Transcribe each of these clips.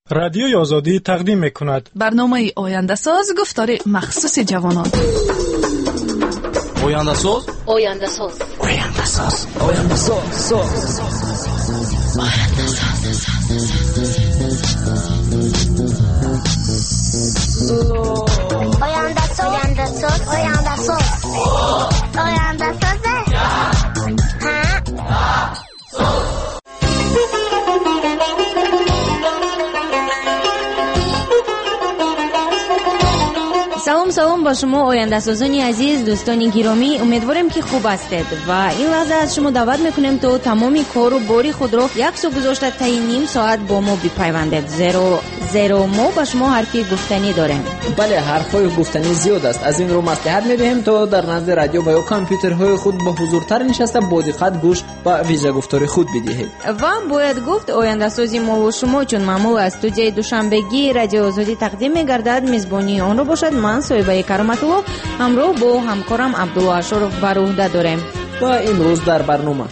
رادیوی آزادی تقدیم می‌کند برنامه آینده ساز گفتار مخصوص جوانان. آینده ساز آینده ساز آینده ساز آینده ساز آینده ساز آینده ساز آینده ساز آینده ساز سلام با شما آینده سازانی عزیز، دوستانی گرامی، امیدوارم که خوب هستید و این لحظه از شما دعوت میکنیم تا تمامی کار و باری خود را یک سو گذاشته تا نیم ساعت با ما بپیوندید. 00 ما با شما حرفی گفتنی داریم. بله، حرفای گفتنی زیاد است. از این رو مصلحت میدهیم تا در نزد رادیو و یا کامپیوترهای خود با حضورتر نشسته با دقت گوش و ویژه گفتار خود بدهید. و باید گفت آینده سازی ما و شما چون معمول از استودیوی دوشنبگی رادیو آزادی تقدیم میگردد، میزبانی آن رو باشد من صاحبه کرامت الله همراه با همکارم عبدالله اشرف بر عهده داریم. و امروز در برنامه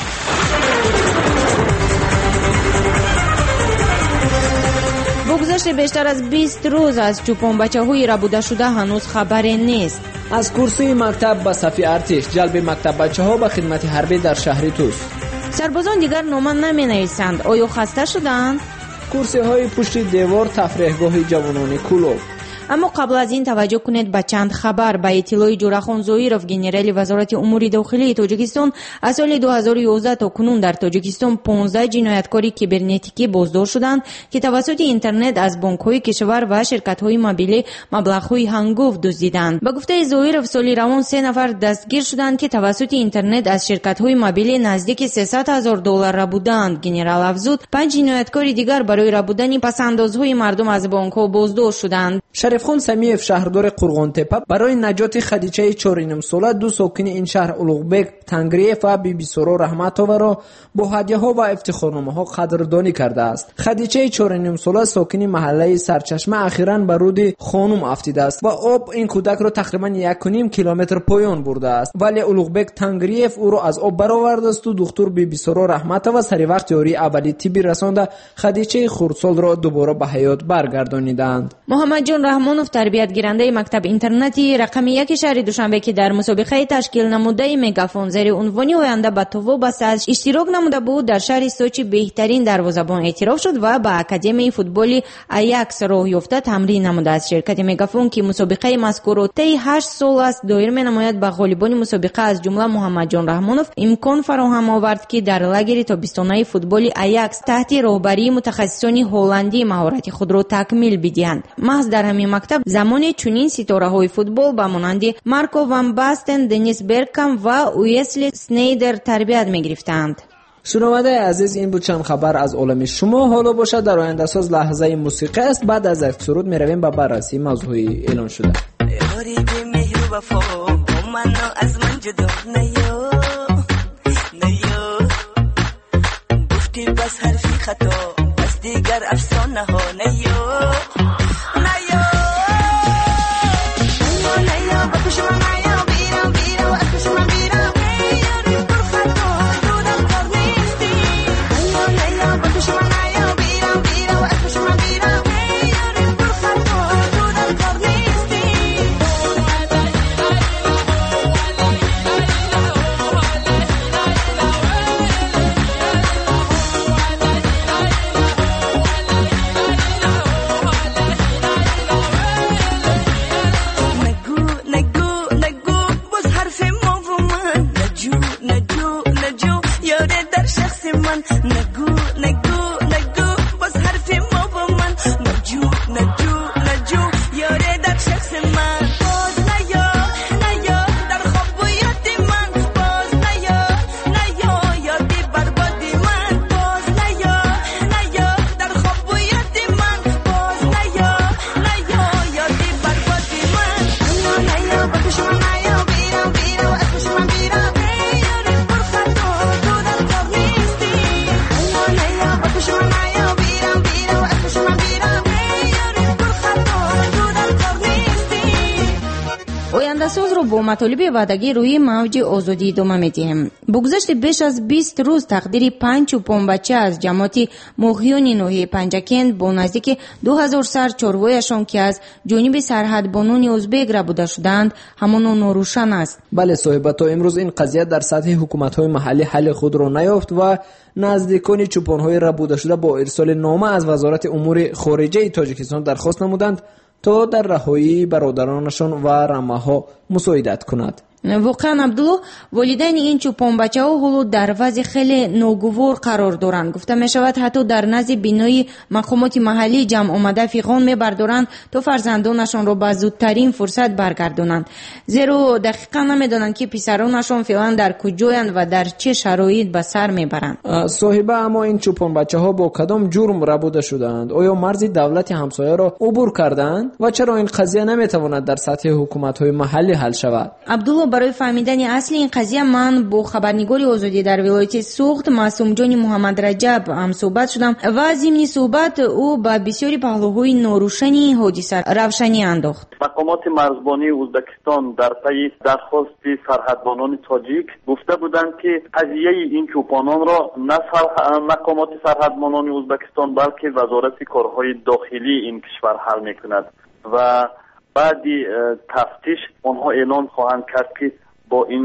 بگذشت بیشتر از 20 روز از چوپان بچه‌های ربوده شده هنوز خبری نیست. از کرسی مکتب به صف ارتش، جلب مکتب بچه‌ها به خدمت حربی در شهر توس. سربازان دیگر نامه نمی‌نویسند. آیا خسته شدند؟ کرسی‌های پشت دیوار تفریحگاه جوانان کلوب. اما قبل از این توجه کنید به چند خبر. به اطلاع جورخان زویرов گنرال وزارت امور داخلی تاجیکستان از سال 2011 تا کنون در تاجیکستان 15 جنایتکاری کیبرنتیکی بازداشت شدند که توسط اینترنت از بانک‌های کشور و شرکت‌های موبیلی مبلغ‌های هنگفت دزدیدند. به گفته زویرов سال روان 3 نفر دستگیر شدند که توسط اینترنت از شرکت‌های موبیلی نزدیک $300,000 را بودند. گنرال افزود 5 جنایتکار دیگر برای را بودن پس‌اندازهای مردم از بانک‌ها بازداشت شدند. شریفخان سمیف شهردار قرغان تپه برای نجات خدیجه 4 ساله دو ساکن این شهر اولوغبک تنگریف و بیبی سورا رحمت‌ها را با هدیه‌ها و افتخارنامه‌ها قدردانی کرده است. خدیجه 4 ساله ساکن محله سرچشمه اخیراً به رود خانم افتیده است و آب این کودک را تقریباً 1.5 کیلومتر پایان برده است، ولی اولوغبک تنگریف او را از آب برآورده است و دکتر بیبی سورا رحمت‌ها سری وقت یاری اولی طبی رسانده خدیجه خردسال را دوباره به حیات برگردانیدند. محمد جان رحمانوف تربیت گیرنده مکتب اینترنتی رقم 1 شهر دوشنبه که در مسابقه تشکیل نموده مگافون زیر عنوان آینده به تو وابسته است اشتراک نموده بود، در شهر سوچی بهترین دروازه‌بان اعتراف شد و به اکادمی فوتبالی ایاکس راه یافته تمرین نموده است. شرکت مگافون که مسابقه مذکور را طی 8 سال است دایر می‌نماید به غالبان مسابقه از جمله محمد جان رحمانوف امکان فراهم آورد که در لاگر تابستانه فوتبالی ایاکس تحت راهبری متخصصان هلندی مهارت خود را تکمیل بدهند. محض در همین مکتب زمان چنین ستاره‌های فوتبال به مانند مارکو وان باستن، دنیس برکام و ویسلی سنیدر تربیت می‌گرفتند. شنونده عزیز، این بود چند خبر از عالم شما. حالا باشد در آینده ساز لحظه موسیقی است. بعد از یک سرود می‌رویم به بررسی موضوعی اعلان شده. بس حرفی خطا بس دیگر افسانه ها نیو آینده‌ساز رو با مطالب وعدگی روی موج آزادی ادامه می‌دهیم. بگذشت بیش از 20 روز تقدیر 5 چوپان بچه از جماعت مخیون نوحه پنجکند با نزدیک 2000 سر چارواهایشان که از جانب سرحدبانان ازبک ربوده شدند همان ناروشن است. بله صاحب، تا امروز این قضیه در سطح حکومت‌های محلی حل خود را نیافت و نزدیکان چوپان‌های ربوده شده با ارسال نامه از وزارت امور خارجه تاجیکستان درخواست نمودند تا در رهایی برادرانشان و رمه‌ها مساعدت کند. واقعا عبدالله، والدین این چوپان بچه ها حالا در وضع خیلی ناگوار قرار دارند. گفته می شود حتی در نزد بینای مقامات محلی جمع آمده فیغان می بردارند تا فرزندانشان را به زودترین فرصت برگردانند، زیرا دقیقا نمی دانند که پسرانشان فعلا در کجایند و در چه شرایط به سر می برند. صاحبه، اما این چوپان بچه ها با کدام جرم ربوده شدند؟ آیا مرز دولت همسایه را عبور کردند و چرا این قضیه نمی تواند در سطح حکومت های محلی حل شود؟ عبدالله، برای فهمیدن اصل این قضیه من با خبرنگار آزادی در ولایت سوخت معصوم جان محمد رجب هم صحبت شدم و ضمن صحبت او به بسیاری پهلوهای ناروشنی حادثه روشنی انداخت. مقامات مرزبانی ازبکستان در پی درخواست سرحدبانان تاجیک گفته بودند که قضیه این چوپانان را نه مقامات سرحدبانان ازبکستان بلکه وزارت کارهای داخلی این کشور حل میکند و بعدی تفتیش آنها اعلان خواهند کرد که با این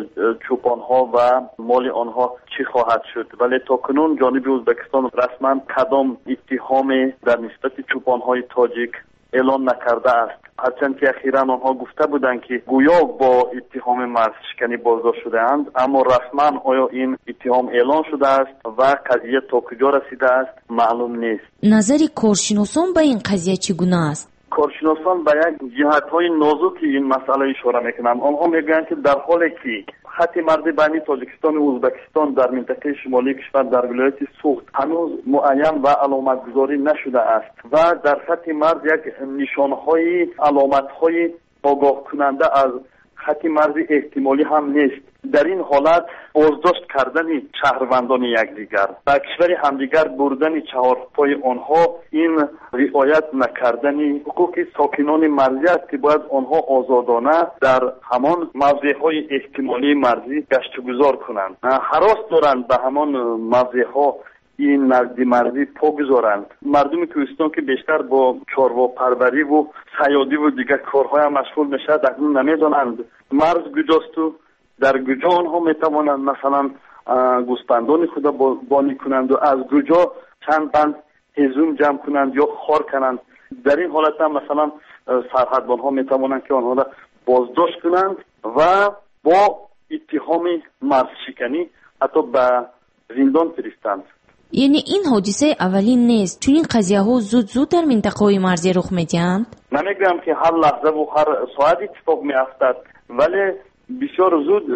چوپان ها و مال آنها چی خواهد شد. ولی تا کنون جانب ازبکستان رسما کدام اتهام در نسبت چوپان های تاجیک اعلان نکرده است، هرچند که اخیراً آنها گفته بودند که گویا با اتهام مرز شکنی بازداشت شده اند، اما رسما آیا این اتهام اعلان شده است و قضیه تا کجا رسیده است معلوم نیست. نظر کارشناسان به این قضیه چگونه است؟ کارشناسان به یک جهت‌های نازک این مسئله اشاره میکنند. آنها میگویند که در حالی که خط مرز بین تاجیکستان و ازبکستان در منطقه شمالی کشور در ولایت سوخت هنوز معین و علامت گذاری نشده است و در سطح مرز یک نشانهای علامت‌های آگاه کننده از خط مرز احتمالی هم نیست. در این حالت بازداشت کردن شهروندان یکدیگر و کشور همدیگر بردن چهارپای آنها این رعایت نکردن حقوق ساکنان مرزی است که باید آنها آزادانه در همان موضعهای احتمالی مرزی گشت و گذار کنند. هراس دارند به همان موضعها این نزدی مرزی پا گذارند. مردم کوهستان که بیشتر با چاروا پروری و صیادی و دیگر کارهای هم مشغول میشه اکنون نمیدانند مرز کجاست و در کجا آنها میتوانند مثلا گوسفندان خود بانی کنند و از کجا چند بند هزوم جمع کنند یا خار کنند. در این حالت هم مثلا سرحدبان ها میتوانند که آنها را بازداشت کنند و با اتهام مرز شکنی حتی به زندان فرستند. یعنی این حادثه اولی نیست، چون این قضیه ها زود در منطقه مرزی رخ میدهند؟ نمیگم که هر لحظه و هر ساعت اتفاق میافتد، ولی بسیار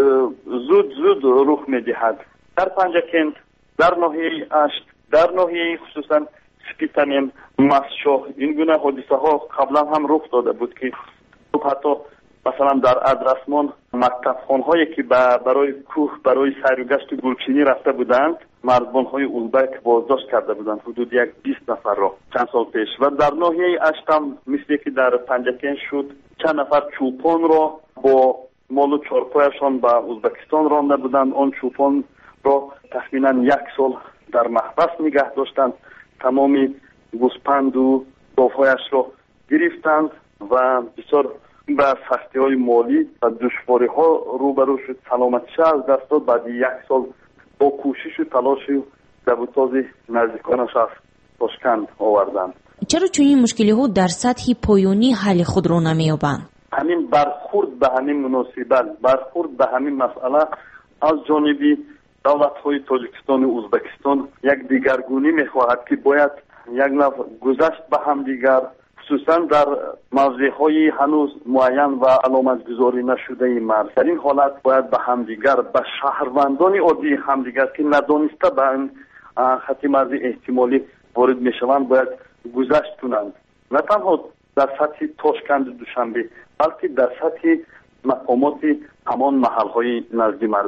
زود رخ میدهد. در پنجکند، در ناحیه اشت، در ناحیه خصوصا سپیتمین، مسشاه، این گونه حادثه ها قبلا هم رخ داده بود که حتی مثلا در ادرسمان مکتب خانهایی که برای کوه برای سیر و گشت گلچینی رفته بودند مرزبان های ازبک بازداشت کرده بودند حدود 20 نفر را چند سال پیش. و در ناحیه اشت هم مثل که در پنجکند شد چند نفر چوپان را با مال و چارپایشان به ازبکستان رانده بودند. آن چوپان را تخمینا 1 سال در محبس نگه داشتند، تمامی گوسپند و گاوهایش را گرفتند و بسیار به سختی های مالی و دشواری ها روبرو شد. سلامتیش از دست داد. بعد 1 سال با کوشش و تلاش و دبوتاز نزدیکانش از تاشکند آوردند. چرا چنین مشکلی ها در سطح پایانی حل خود را نمی‌یابند؟ همین برخورد به همین مناسبت، برخورد به همین مسئله از جانب دولت های تاجیکستان و ازبکستان یک دیگرگونی میخواهد که باید یک نوع گذشت به هم دیگر، خصوصا در موضعهای هنوز معین و علامت گذاری نشده مرز. در این حالت باید به همدیگر، به شهروندان عادی همدیگر که ندانسته به این خط مرز احتمالی وارد میشوند باید گذشت کنند، نه تنها در سطح تاشکند دوشنبه بلکه در سطح مقامات همان محلهای نزدی مرزی.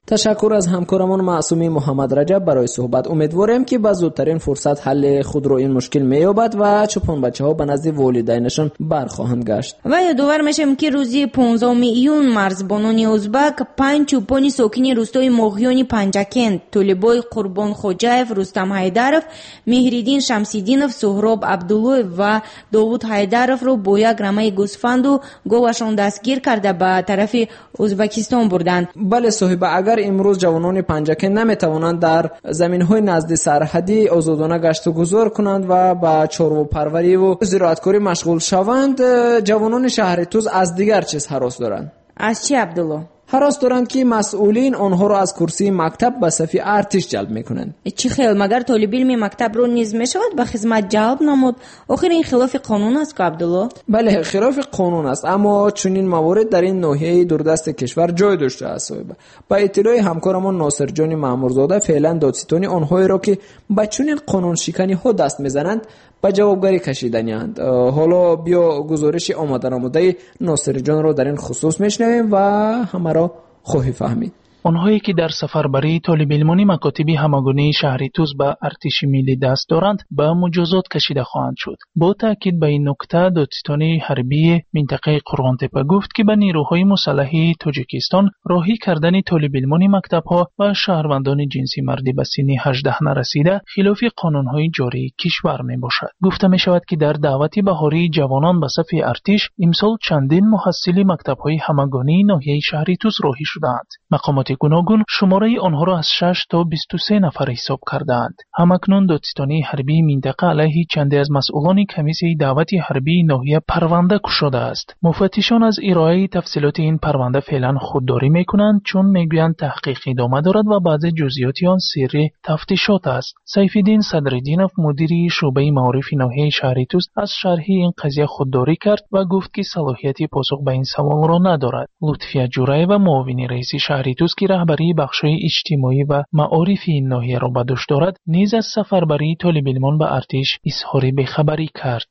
تشکر از همکارمان معصومی محمد رجب برای صحبت. امیدواریم که با زودترین فرصت حل خود رو این مشکل می‌یابد و چپان بچه‌ها به نزد والدینشان برخواهند گشت. و یادآور میشم که روزی 15 میلیون مرزبانان ازبک 5 چوپانی ساکن روستای ماغیان پنجکند، طالبای قربان خوجاєв، رستم حیدرов، مهریدین شمسیدینов، سهراب عبدالله و داوود حیدرов رو با یک رمه گوسفند و گاوشان دستگیر کرده به طرف ازبکستان بردند. بله صاحب، اگر امروز جوانان پنجکند نمیتوانند در زمین‌های نزد سرحدی آزادانه گشت و گذار کنند و با چارواپروری و زراعتکاری مشغول شوند، جوانان شهر توز از دیگر چیز هراس دارند. از چی عبدالله؟ هراس دارند که مسئولین آنها را از کرسی مکتب به صف ارتش جلب میکنند. چی خیل؟ مگر طالب علم مکتب رو نیز میشود به خدمت جلب نمود؟ آخر این خلاف قانون است که عبدالله؟ بله خلاف قانون است، اما چنین موارد در این ناحیه دوردست کشور جای داشته است. با اطلاع همکارمان ناصر جان مامورزاده، فعلا دادستانی آنهایی را که با چنین قانون شکنی ها دست میزنند به جوابگاری کشیدند. حالا بیا گزارش آمده ناصر جان را در این خصوص میشنویم و همه را خواهی فهمید. آنهایی که در سفربری طالب علمانی مکاتب همگانی شهر توز به ارتش ملی دست دارند به مجازات کشیده خواهند شد. با تاکید به این نکته دادستان حربی منطقه قرغانتپه گفت که به نیروهای مسلح تاجیکستان راهی کردن طالب علمانی مکتب‌ها و شهروندان جنسی مردی به سن 18 نرسیده خلاف قانون‌های جاری کشور میباشد. گفته می‌شود که در دعوت بهاری جوانان به صف ارتش امسال چندین محصل مکتب‌های همگانی ناحیه شهر توز راهی شدند. مقامات گوناگون شماره آنها را از 6 تا 23 نفر حساب کردند. همکنون دادستان حربی منطقه علیه چندی از مسئولان کمیسیون دعوت حربی ناحیه پرونده گشوده است. مفتشان از ارائه تفصیلات این پرونده فعلا خودداری میکنند، چون میگویند تحقیق ادامه دارد و بعضی جزئیات آن سری تفتیشات است. سیفالدین صدرالدینov مدیر شعبه معارف ناحیه شهر توز از شرح این قضیه خودداری کرد و گفت که صلاحیت پاسخ به این سوال را ندارد. لطفیه جورایeva معاون رئیس شهر توز که رهبری بخش‌های اجتماعی و معارف این ناحیه را به دوش دارد، نیز از سفربری طالب علمان به ارتش اظهار بی‌خبری کرد.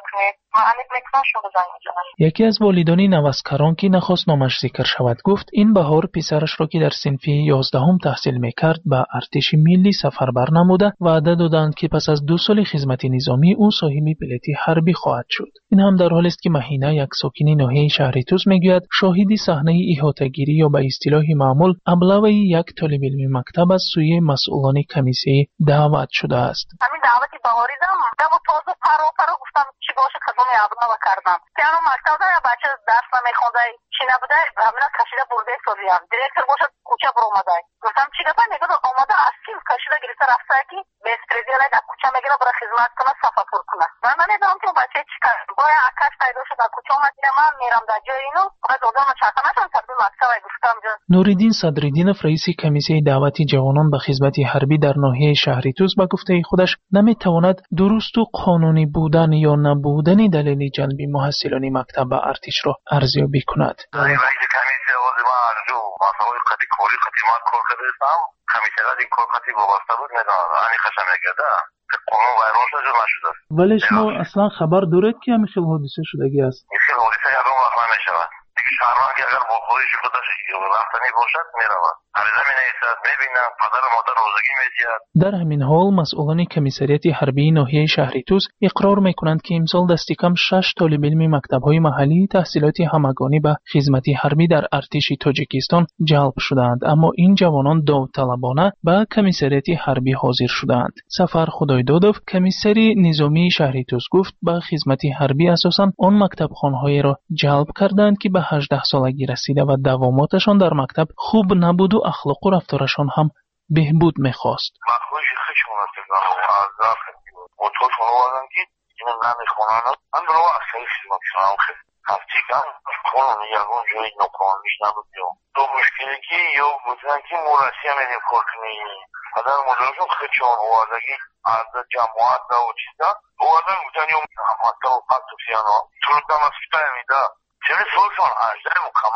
یکی از والدان نوسکران که نخواست نامش ذکر شود گفت این بهار پسرش را که در صنف 11 تحصیل میکرد به ارتش ملی سفربر نموده وعده دادند که پس از 2 سال خدمت نظامی او صاحب بلیط حربی خواهد شد. این هم در حالی است که مهینه یک ساکن ناحیه شهر توز میگوید شاهد صحنه احاطه‌گیری یا به اصطلاح معمول ابلاغ یک طالب علم مکتب از سوی مسئولان کمیسیون دعوت شده است. همین دعوت بهاری دادم تازه پرو گفتم چی باشه خدمت ابلاغ کردم. پیانو مکتب یا بچه درس نمیخونده چی نبوده همین کشیده برده سوریان دیرکتور باشه کوچه بر اومده گفتم چی گفت میگه اومده اصلی کشیده گرفته رفته کی به استریال در کوچه میگه برای خدمت کنه صفا پر کنه من نمیدونم که بچه چیکار باید عکس پیدا شد در کوچه اومد من میرم در جای اینو بعد دادم چاتنشون تبدیل مکتب گفتم نوریدین صدرالدینov رئیس کمیسیون دعوت جوانان به خدمت حربی در ناحیه شهر توز به گفته خودش نمیتواند درست و قانونی بودن یا نبودن دلیل جلب محصلان مکتب به ارتش را ارزیابی کند. رئیس کمیسیون وزیر ارجو مسائل قضیه کوری خدمات کار کردم کمیسیون این کار خدمتی وابسته بود میدونم همین خشم میگه قانون ویران شده نشده. ولی شما اصلا خبر دارید که همین خیلی حادثه شدگی است؟ این خیلی حادثه یادم وقت نمیشود. دیگه شهروند که اگر با خودش خودش رفتنی باشد میرود. عریضه می نویسد میبینم پدر و مادر روزگی میدهد. در همین حال مسئولان کمیسریات حربی ناحیه شهر توز اقرار میکنند که امسال دست کم 6 طالب علم مکتب‌های محلی تحصیلات همگانی به خدمت حربی در ارتش تاجیکستان جلب شدند، اما این جوانان داوطلبانه به کمیسریات حربی حاضر شدند. سفر خدایدادov کمیسری نظامی شهر توز گفت به خدمت حربی اساساً آن مکتبخانه‌ای را جلب کردند که به 18 سالگی رسیده و دواماتشان در مکتب خوب نبود و اخلاق و رفتارشان هم بهبود می‌خواست. مخوش خشم است که از موتور فروادن که اینو نمیخونن من برای اصلی خدمت شدم خیلی هفتی کم کنم یکون جایی نکنش نبودیم دو مشکلی که یا بودن که مرسی هم این کار کنی پدر مدرشون خیچان اوادگی از جماعت و چیزا اوادن بودن یا حتی و پس و پیانا تردم از فیتا میده چمی سلطان 18 مکمل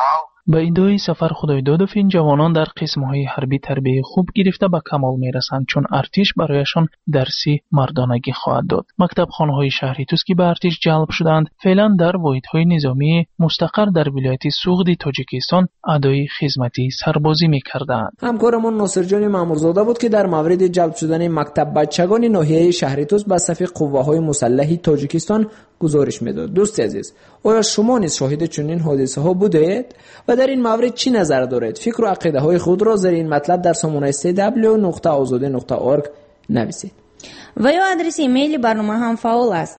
با ادعای سفر خدایدادوف این جوانان در قسم‌های حربی تربیت خوب گرفته به کمال میرسند، چون ارتش برایشان درسی مردانگی خواهد داد. مکتب خانه‌های شهری توس که به ارتش جلب شدند فعلا در واحدهای نظامی مستقر در ولایت سوغد تاجیکستان ادای خدمتی سربازی می‌کردند. همکارمون ناصرجان مامورزاده بود که در مورد جلب شدن مکتب بچگان ناحیه شهری توس به صف قوه‌های مسلح تاجیکستان گزارش میداد. دوست عزیز، آیا شما نیز شاهد چنین حادثه‌ها بودید و در این مورد چی نظر دارید؟ فکر و عقیده‌های خود را زیر این مطلب در سامانه cw.azadi.org نویسید. و یا آدرس ایمیل برنامه هم فعال است: